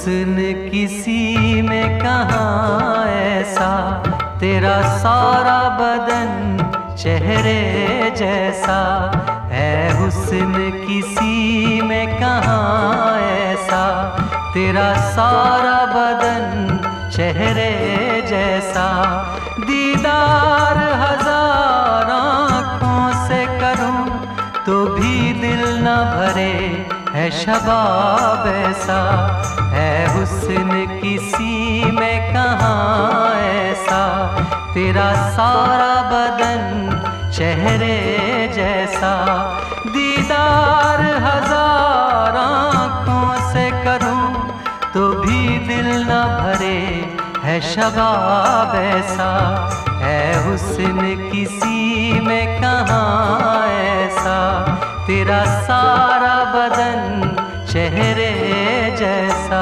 हुस्न किसी में कहाँ ऐसा, तेरा सारा बदन चेहरे जैसा है। हुस्न किसी में कहाँ ऐसा, तेरा सारा बदन चेहरे जैसा। दीदार हजार आँखों से करूं तो भी दिल न भरे, है शबाब ऐसा है। हुस्न किसी में कहाँ ऐसा, तेरा सारा बदन चेहरे जैसा। दीदार हजार आँखों से करूं तो भी दिल न भरे, है शबाब ऐसा है। हुस्न किसी में कहाँ ऐसा, तेरा सारा बदन चेहरे जैसा।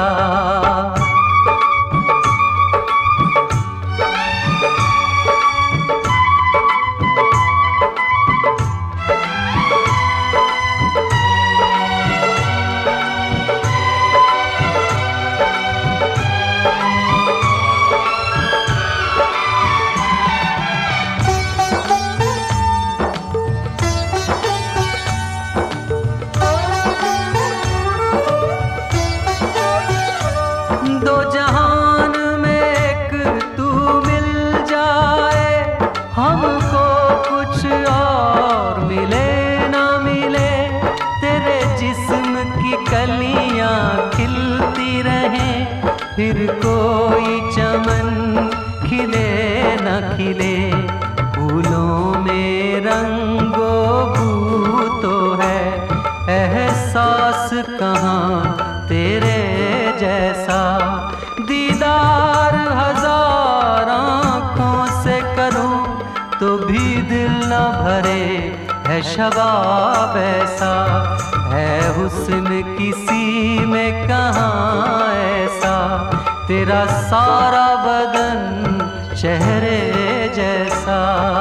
दो जहान में एक तू मिल जाए, हमको कुछ और मिले ना मिले। तेरे जिस्म की कलियां खिलती रहें, फिर कोई चमन खिले न खिले। फूलों में रंगो बू तो है, एहसास कहाँ तेरे जैसा। दीदार हजार आँखों से करूं तो भी दिल न भरे, है शबाब ऐसा है। हुस्न किसी में कहाँ ऐसा, तेरा सारा बदन चेहरे जैसा।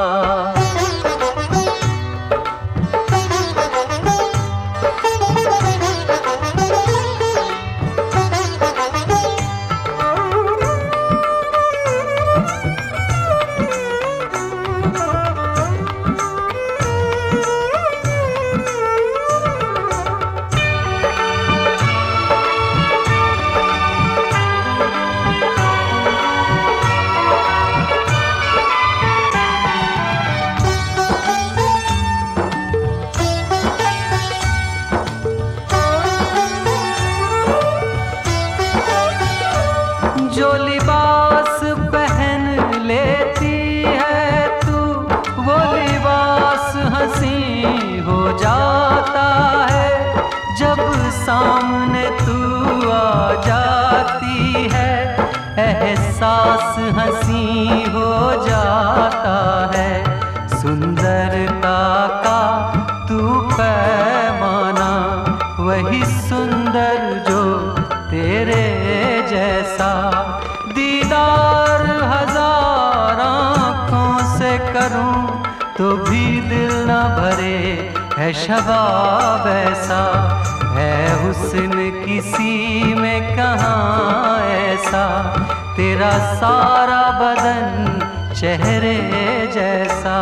जो लिबास पहन लेती है तू, वो लिबास हंसी हो जाता है। जब सामने तू आ जाती है, एहसास हंसी हो जाता है। सुंदरता का तू पैमाना, वही सुंदर जो तेरे जैसा। दीदार हजार आँखों से करूं तो भी दिल न भरे, है शबाब ऐसा है। हुस्न किसी में कहाँ ऐसा, तेरा सारा बदन चेहरे जैसा।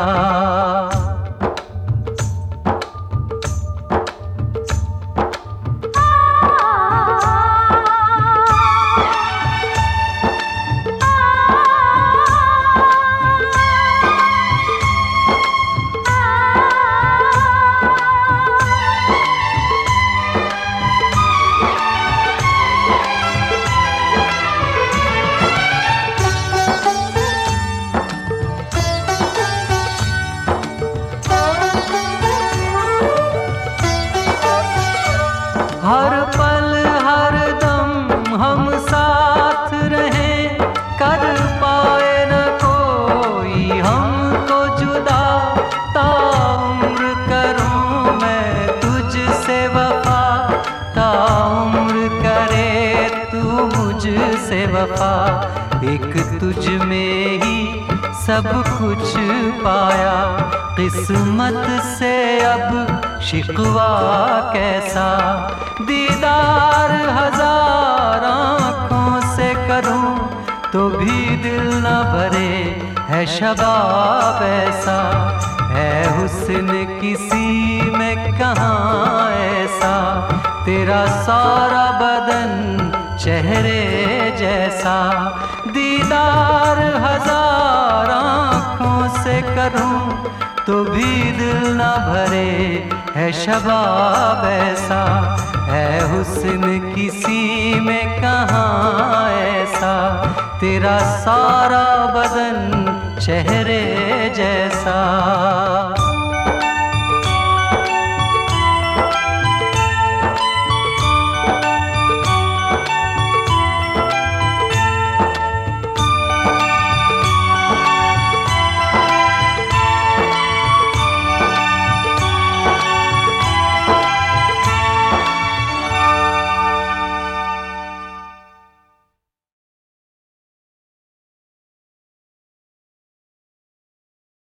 हर पल हर दम हम साथ रहें, कर पाए न कोई हमको जुदा। ताउम्र करूं मैं तुझसे वफा, ताउम्र करे तू मुझसे वफा। एक तुझ में ही सब कुछ पाया, किस्मत से अब शिकवा कैसा। दीदार हजार आँखों से करूं तो भी दिल न भरे, है शबाब ऐसा, है हुस्न किसी में कहाँ ऐसा। तेरा सारा बदन चेहरे जैसा, दीदार हजार आँखों से करूं तो भी दिल न भरे, है शबाब ऐसा, है हुस्न किसी में कहाँ ऐसा। तेरा सारा बदन चेहरे जैसा।